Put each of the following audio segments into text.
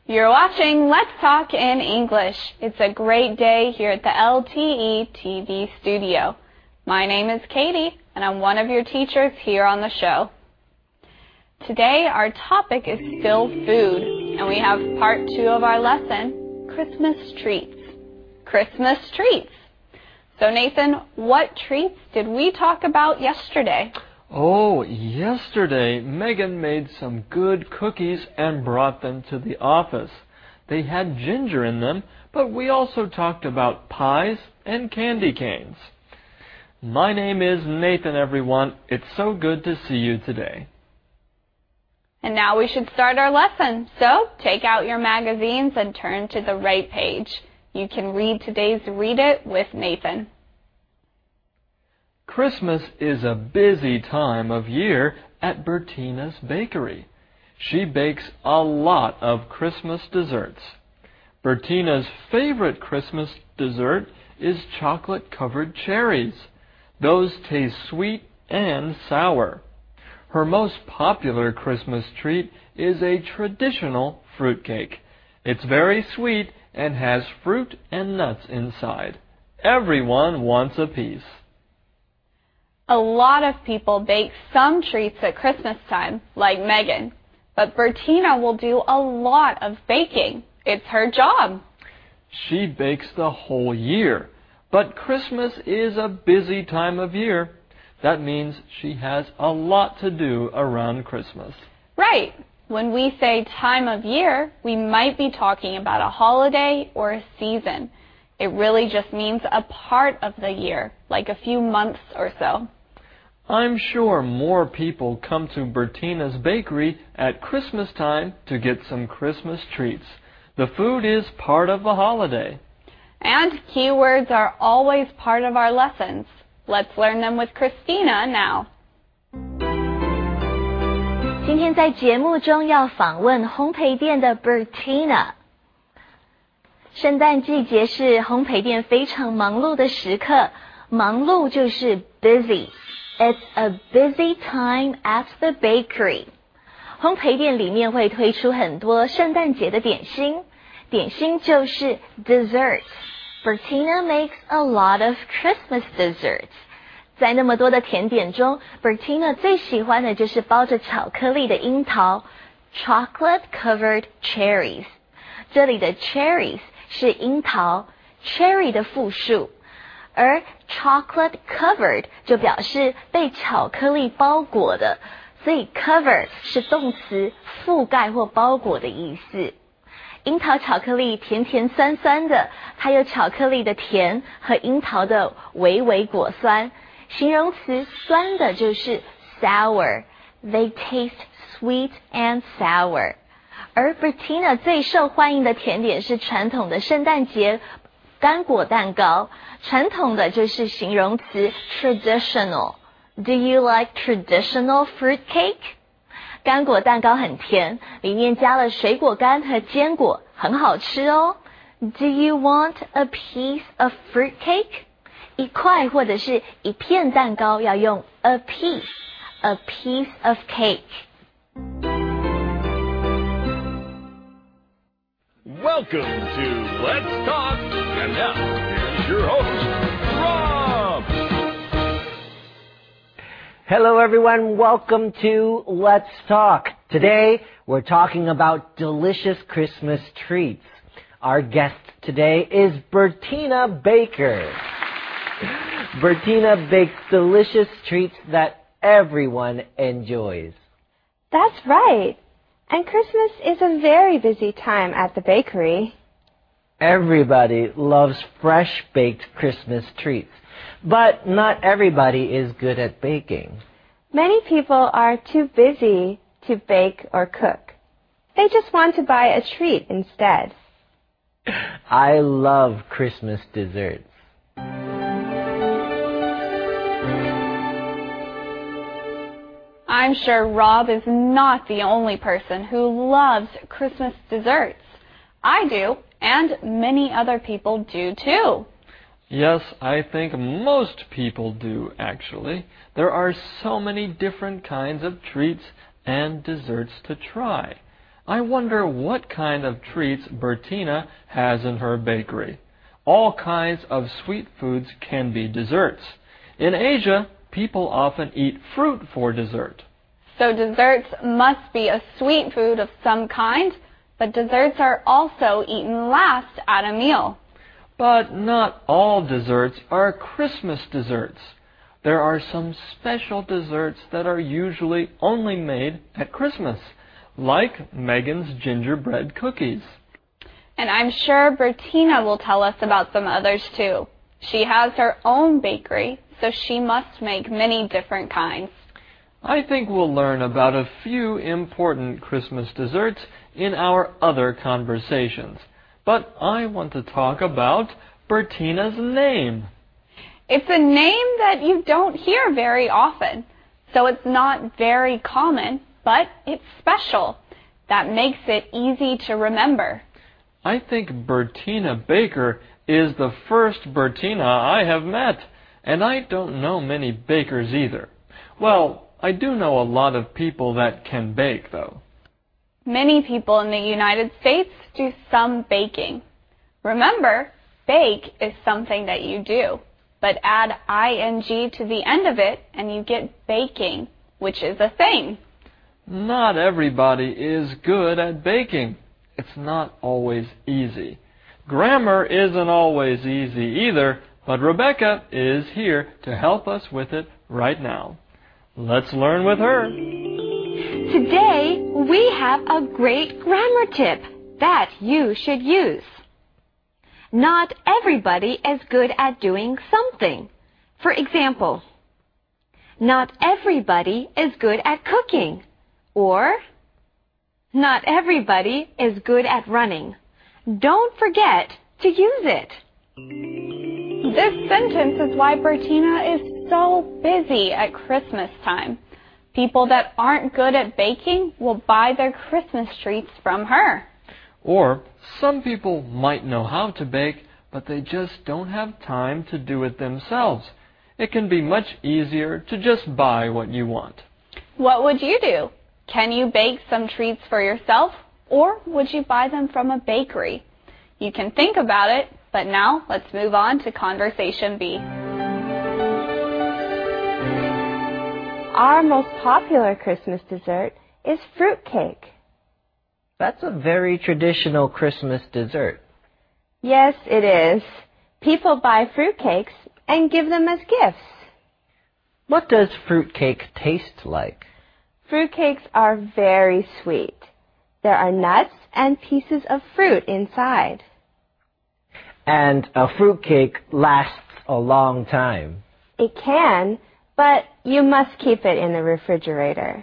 You're watching Let's Talk in English. It's a great day here at the LTE TV studio. My name is Katie, and I'm one of your teachers here on the show. Today, our topic is still food, and we have part 2 of our lesson, Christmas treats. Christmas treats. So Nathan, what treats did we talk about yesterday? Oh, yesterday, Megan made some good cookies and brought them to the office. They had ginger in them, but we also talked about pies and candy canes. My name is Nathan, everyone. It's so good to see you today. And now we should start our lesson. So take out your magazines and turn to the right page. You can read today's Read It with Nathan. Christmas is a busy time of year at Bertina's Bakery. She bakes a lot of Christmas desserts. Bertina's favorite Christmas dessert is chocolate-covered cherries. Those taste sweet and sour. Her most popular Christmas treat is a traditional fruitcake. It's very sweet and has fruit and nuts inside. Everyone wants a piece. A lot of people bake some treats at Christmas time, like Megan. But Bertina will do a lot of baking. It's her job. She bakes the whole year. But Christmas is a busy time of year. That means she has a lot to do around Christmas. Right. When we say time of year, we might be talking about a holiday or a season. It really just means a part of the year, like a few months or so. I'm sure more people come to Bertina's Bakery at Christmas time to get some Christmas treats. The food is part of the holiday. And keywords are always part of our lessons. Let's learn them with Christina now. 今天在节目中要访问烘焙店的 Bertina。圣诞季节是烘焙店非常忙碌的时刻，忙碌就是 busy。It's a busy time at the bakery. 烘焙店里面会推出很多圣诞节的点心，点心就是 dessert. Bertina makes a lot of Christmas desserts. 在那么多的甜点中 Bertina 最喜欢的就是包着巧克力的樱桃 chocolate covered cherries. 这里的 cherries 是樱桃 cherry 的复数，而 chocolate covered 就表示被巧克力包裹的，所以 cover 是动词覆盖或包裹的意思。樱桃巧克力甜甜酸酸的，它有巧克力的甜和樱桃的微微果酸。形容词酸的就是 sour. They taste sweet and sour. 而 Bertina 最受欢迎的甜点是传统的圣诞节干果蛋糕。传统的就是形容词 traditional. Do you like traditional fruit cake? 干果蛋糕很甜，里面加了水果干和坚果，很好吃哦。Do you want a piece of fruit cake? 一块或者是一片蛋糕要用 a piece of cake. Welcome to Let's Talk, and now here's your host, Rob. Hello everyone, welcome to Let's Talk. Today we're talking about delicious Christmas treats. Our guest today is Bertina Baker. Bertina bakes delicious treats that everyone enjoys. That's right. And Christmas is a very busy time at the bakery. Everybody loves fresh baked Christmas treats, but not everybody is good at baking. Many people are too busy to bake or cook. They just want to buy a treat instead. I love Christmas desserts. I'm sure Rob is not the only person who loves Christmas desserts. I do, and many other people do too. Yes, I think most people do, actually. There are so many different kinds of treats and desserts to try. I wonder what kind of treats Bertina has in her bakery. All kinds of sweet foods can be desserts. In Asia, people often eat fruit for dessert. So desserts must be a sweet food of some kind, but desserts are also eaten last at a meal. But not all desserts are Christmas desserts. There are some special desserts that are usually only made at Christmas, like Megan's gingerbread cookies. And I'm sure Bertina will tell us about some others too. She has her own bakery, so she must make many different kinds. I think we'll learn about a few important Christmas desserts in our other conversations. But I want to talk about Bertina's name. It's a name that you don't hear very often, so it's not very common, but it's special. That makes it easy to remember. I think Bertina Baker is the first Bertina I have met, and I don't know many bakers either. Well, I do know a lot of people that can bake, though. Many people in the United States do some baking. Remember, bake is something that you do, but add ing to the end of it and you get baking, which is a thing. Not everybody is good at baking. It's not always easy. Grammar isn't always easy either, but Rebecca is here to help us with it right now. Let's learn with her. Today, we have a great grammar tip that you should use. Not everybody is good at doing something. For example, not everybody is good at cooking. Or, not everybody is good at running. Don't forget to use it. This sentence is why Bertina is so busy at Christmas time. People that aren't good at baking will buy their Christmas treats from her. Or some people might know how to bake, but they just don't have time to do it themselves. It can be much easier to just buy what you want. What would you do? Can you bake some treats for yourself, or would you buy them from a bakery? You can think about it, but now let's move on to Conversation B. Our most popular Christmas dessert is fruitcake. That's a very traditional Christmas dessert. Yes, it is. People buy fruitcakes and give them as gifts. What does fruitcake taste like? Fruitcakes are very sweet. There are nuts and pieces of fruit inside. And a fruitcake lasts a long time. It can, but you must keep it in the refrigerator.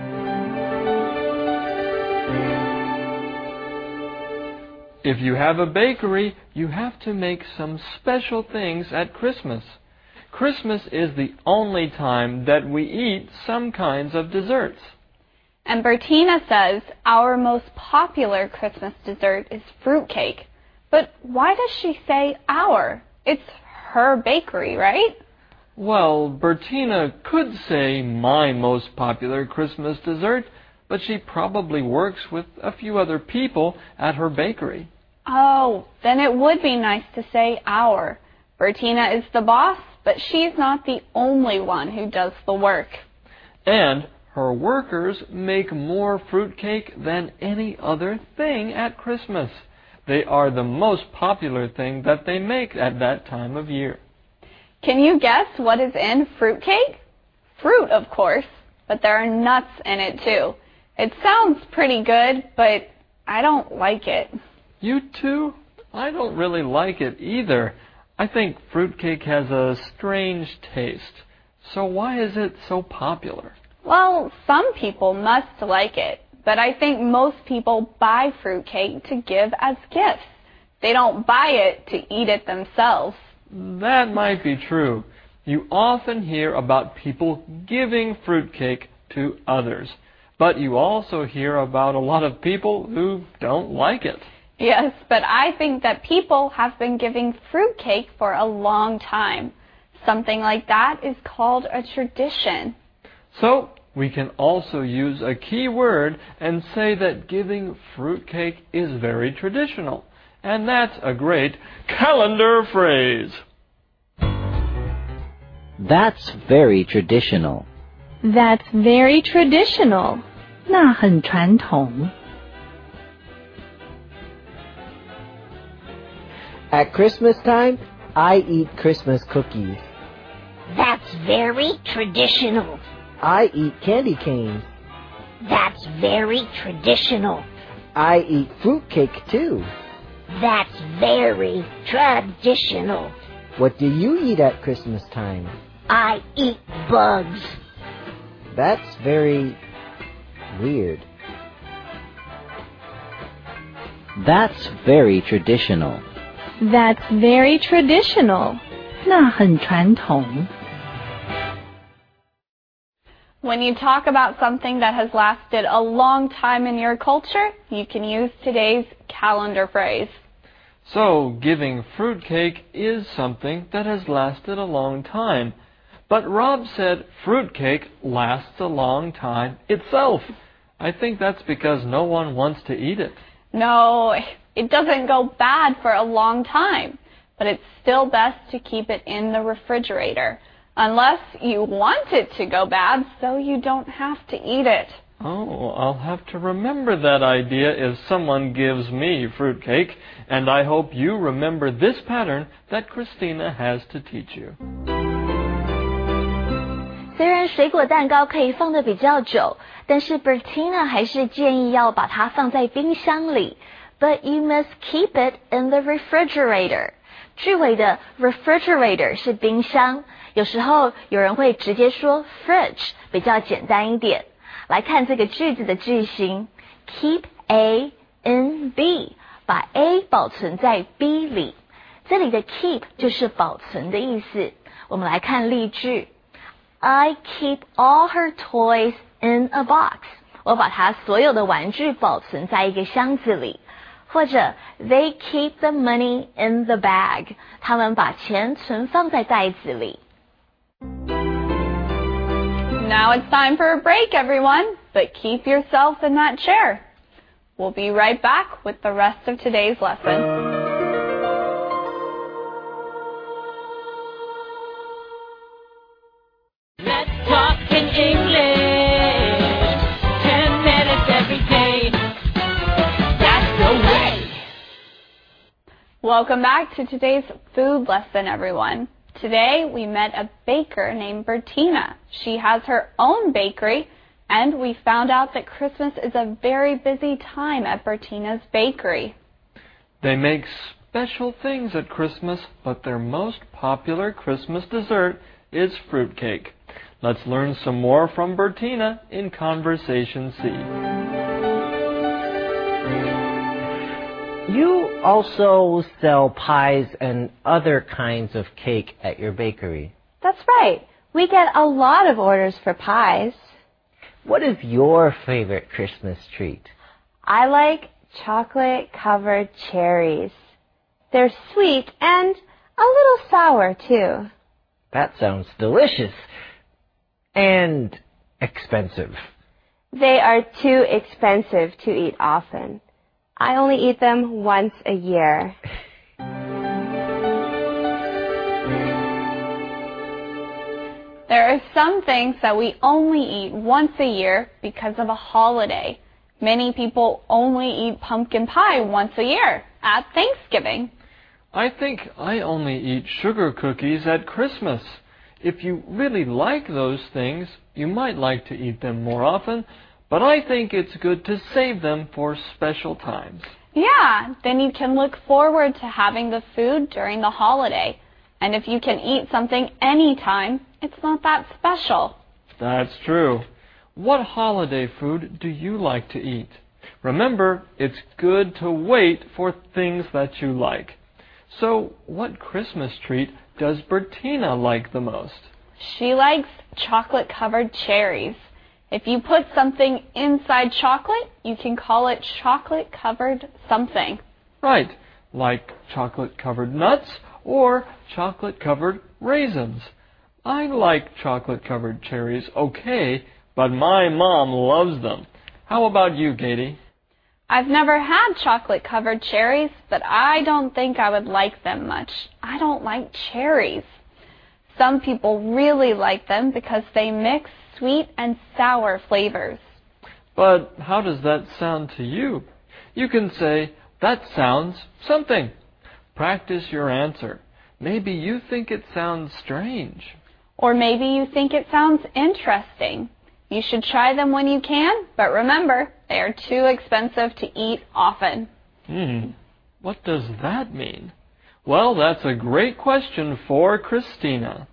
If you have a bakery, you have to make some special things at Christmas. Christmas is the only time that we eat some kinds of desserts. And Bertina says our most popular Christmas dessert is fruitcake. But why does she say our? It's her bakery, right? Well, Bertina could say my most popular Christmas dessert, but she probably works with a few other people at her bakery. Oh, then it would be nice to say our. Bertina is the boss, but she's not the only one who does the work. And her workers make more fruitcake than any other thing at Christmas. They are the most popular thing that they make at that time of year. Can you guess what is in fruitcake? Fruit, of course, but there are nuts in it too. It sounds pretty good, but I don't like it. You too? I don't really like it either. I think fruitcake has a strange taste. So why is it so popular? Well, some people must like it, but I think most people buy fruitcake to give as gifts. They don't buy it to eat it themselves. That might be true. You often hear about people giving fruitcake to others, but you also hear about a lot of people who don't like it. Yes, but I think that people have been giving fruitcake for a long time. Something like that is called a tradition. So, We can also use a key word and say that giving fruitcake is very traditional. And that's a great calendar phrase. That's very traditional. That's very traditional. 那很传统。 At Christmas time, I eat Christmas cookies. That's very traditional. I eat candy canes. That's very traditional. I eat fruitcake too. That's very traditional. What do you eat at Christmas time? I eat bugs. That's very weird. That's very traditional. That's very traditional. 那很传统。 When you talk about something that has lasted a long time in your culture, you can use today's calendar phrase. So, giving fruitcake is something that has lasted a long time. But Rob said fruitcake lasts a long time itself. I think that's because no one wants to eat it. No, it doesn't go bad for a long time, but it's still best to keep it in the refrigerator, unless you want it to go bad so you don't have to eat it. Oh, I'll have to remember that idea if someone gives me fruitcake, and I hope you remember this pattern that Christina has to teach you. 虽然水果蛋糕可以放得比较久，但是 Bertina 还是建议要把它放在冰箱里。But you must keep it in the refrigerator. 句尾的 refrigerator 是冰箱，有时候有人会直接说 fridge， 比较简单一点。来看这个句子的句型 ，keep A in B， 把 A 保存在 B 里。这里的 keep 就是保存的意思。我们来看例句。I keep all her toys in a box. 我把她所有的玩具保存在一个箱子里。或者 They keep the money in the bag. 他们把钱存放在袋子里。 Now it's time for a break, everyone, but keep yourself in that chair. We'll be right back with the rest of today's lesson. Welcome back to today's food lesson, everyone. Today we met a baker named Bertina. She has her own bakery, and we found out that Christmas is a very busy time at Bertina's bakery. They make special things at Christmas, but their most popular Christmas dessert is fruitcake. Let's learn some more from Bertina in Conversation C. You also sell pies and other kinds of cake at your bakery. That's right. We get a lot of orders for pies. What is your favorite Christmas treat? I like chocolate-covered cherries. They're sweet and a little sour, too. That sounds delicious. And expensive. They are too expensive to eat often. I only eat them once a year. There are some things that we only eat once a year because of a holiday. Many people only eat pumpkin pie once a year at Thanksgiving. I think I only eat sugar cookies at Christmas. If you really like those things, you might like to eat them more often, but I think it's good to save them for special times. Yeah, then you can look forward to having the food during the holiday. And if you can eat something anytime, it's not that special. That's true. What holiday food do you like to eat? Remember, it's good to wait for things that you like. So, what Christmas treat does Bertina like the most? She likes chocolate-covered cherries. If you put something inside chocolate, you can call it chocolate-covered something. Right, like chocolate-covered nuts or chocolate-covered raisins. I like chocolate-covered cherries okay, but my mom loves them. How about you, Katie? I've never had chocolate-covered cherries, but I don't think I would like them much. I don't like cherries. Some people really like them because they mix sweet and sour flavors. But how does that sound to you? You can say, that sounds something. Practice your answer. Maybe you think it sounds strange. Or maybe you think it sounds interesting. You should try them when you can, but remember, they are too expensive to eat often. What does that mean? Well, that's a great question for Christina.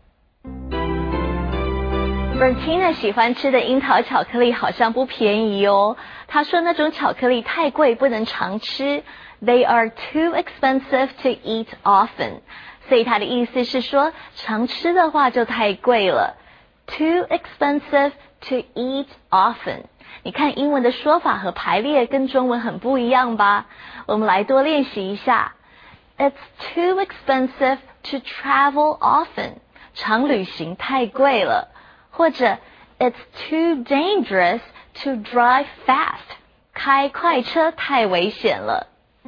Bertina 喜欢吃的樱桃巧克力好像不便宜哦。她说那种巧克力太贵，不能常吃。They are too expensive to eat often. 所以她的意思是说，常吃的话就太贵了。Too expensive to eat often. 你看英文的说法和排列跟中文很不一样吧？我们来多练习一下。It's too expensive to travel often. 常旅行太贵了。或者 It's too dangerous to drive fast. 开快车太危险了。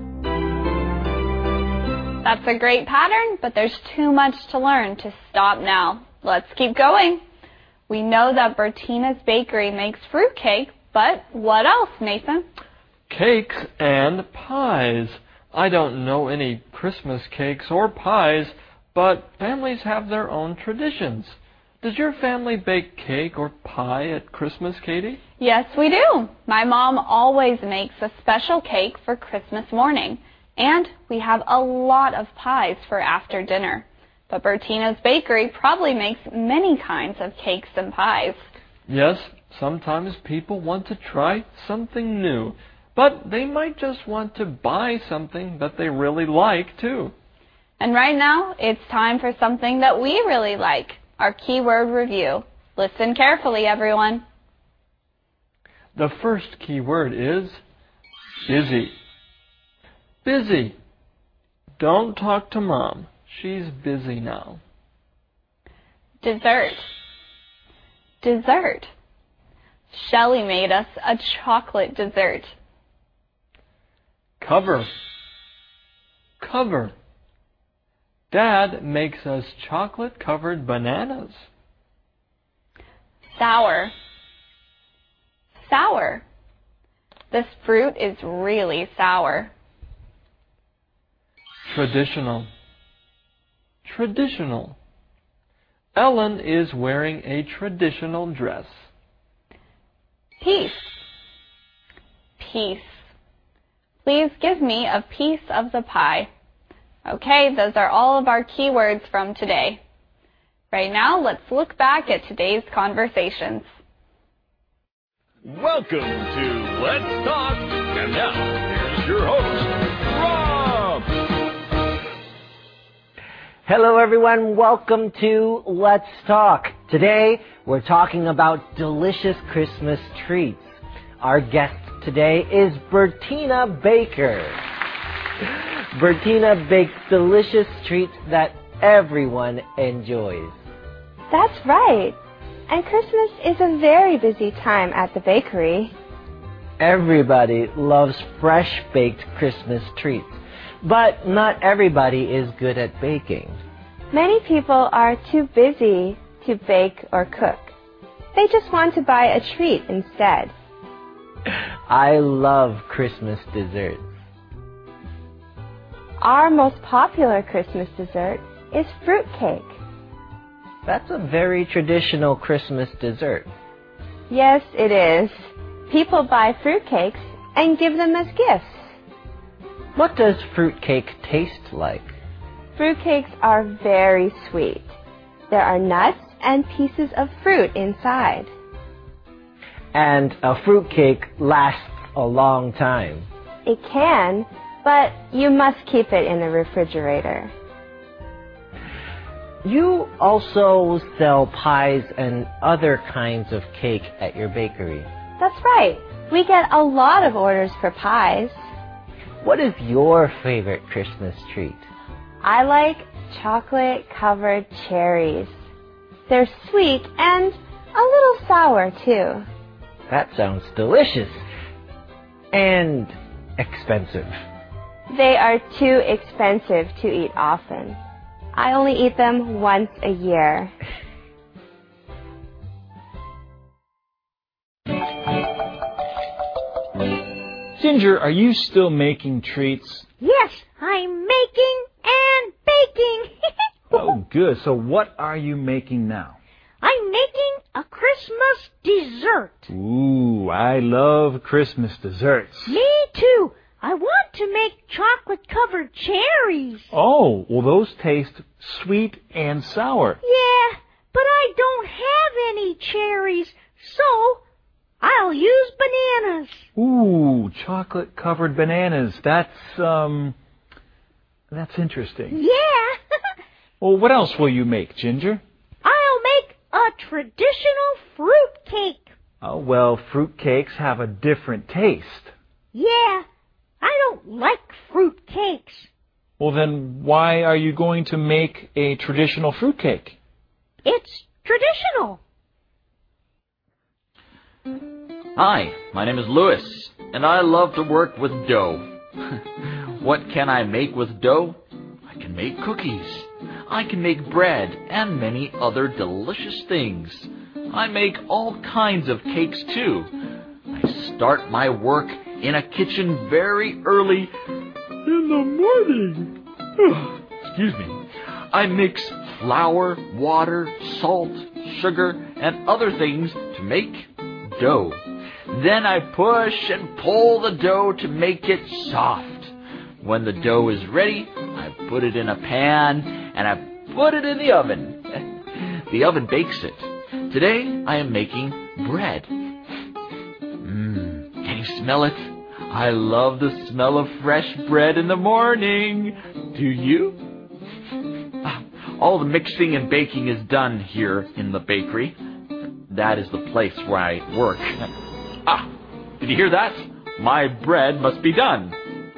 That's a great pattern, but there's too much to learn to stop now. Let's keep going. We know that Bertina's Bakery makes fruitcake, but what else, Nathan? Cakes and pies. I don't know any Christmas cakes or pies, but families have their own traditions. Does your family bake cake or pie at Christmas, Katie? Yes, we do. My mom always makes a special cake for Christmas morning, and we have a lot of pies for after dinner. But Bertina's Bakery probably makes many kinds of cakes and pies. Yes, sometimes people want to try something new, but they might just want to buy something that they really like, too. And right now, it's time for something that we really like, our keyword review. Listen carefully, everyone. The first keyword is busy. Busy. Don't talk to Mom. She's busy now. Dessert. Dessert. Shelley made us a chocolate dessert. Cover. Cover. Dad makes us chocolate-covered bananas. Sour. Sour. This fruit is really sour. Traditional. Traditional. Ellen is wearing a traditional dress. Piece. Piece. Please give me a piece of the pie. Okay, those are all of our keywords from today. Right now, let's look back at today's conversations. Welcome to Let's Talk. And now, here's your host, Rob. Hello everyone, welcome to Let's Talk. Today, we're talking about delicious Christmas treats. Our guest today is Bertina Baker. Bertina bakes delicious treats that everyone enjoys. That's right. And Christmas is a very busy time at the bakery. Everybody loves fresh-baked Christmas treats, but not everybody is good at baking. Many people are too busy to bake or cook. They just want to buy a treat instead. I love Christmas desserts. Our most popular Christmas dessert is fruitcake. That's a very traditional Christmas dessert. Yes, it is. People buy fruitcakes and give them as gifts. What does fruitcake taste like? Fruitcakes are very sweet. There are nuts and pieces of fruit inside. And a fruitcake lasts a long time. It can, but you must keep it in the refrigerator. You also sell pies and other kinds of cake at your bakery. That's right. We get a lot of orders for pies. What is your favorite Christmas treat? I like chocolate-covered cherries. They're sweet and A little sour, too. That sounds delicious. And expensive. They are too expensive to eat often. I only eat them once a year. Ginger, are you still making treats? Yes, I'm making and baking. Oh, good. So what are you making now? I'm making a Christmas dessert. Ooh, I love Christmas desserts. Me too. I want to make chocolate-covered cherries. Oh, well, those taste sweet and sour. Yeah, but I don't have any cherries, so I'll use bananas. Ooh, chocolate-covered bananas. That's interesting. Yeah. Well, what else will you make, Ginger? I'll make a traditional fruit cake. Oh, well, fruit cakes have a different taste. Yeah, I don't like fruit cakes. Well, then why are you going to make a traditional fruit cake? It's traditional. Hi, my name is Louis, and I love to work with dough. What can I make with dough? I can make cookies. I can make bread and many other delicious things. I make all kinds of cakes too. I start my work in a kitchen very early in the morning. Excuse me. I mix flour, water, salt, sugar, and other things to make dough. Then I push and pull the dough to make it soft. When the dough is ready, I put it in a pan and I put it in the oven. The oven bakes it. Today I am making bread. Can you smell it? I love the smell of fresh bread in the morning. Do you? All the mixing and baking is done here in the bakery. That is the place where I work. Did you hear that? My bread must be done.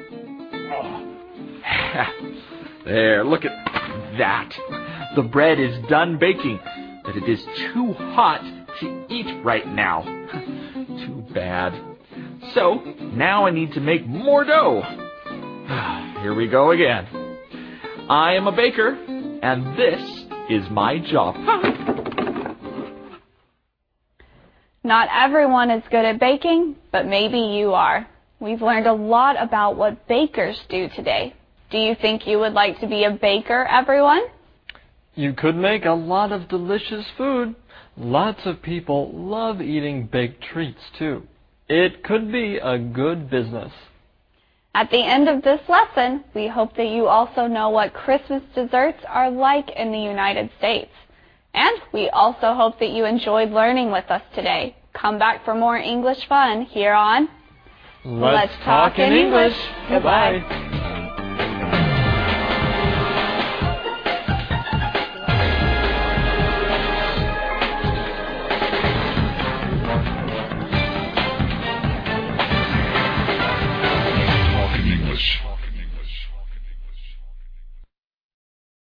There, look at that. The bread is done baking, but it is too hot to eat right now. Too bad. So, now I need to make more dough. Here we go again. I am a baker, and this is my job. Not everyone is good at baking, but maybe you are. We've learned a lot about what bakers do today. Do you think you would like to be a baker, everyone? You could make a lot of delicious food. Lots of people love eating baked treats, too. It could be a good business. At the end of this lesson, we hope that you also know what Christmas desserts are like in the United States. And we also hope that you enjoyed learning with us today. Come back for more English fun here on Let's Talk in English. Goodbye.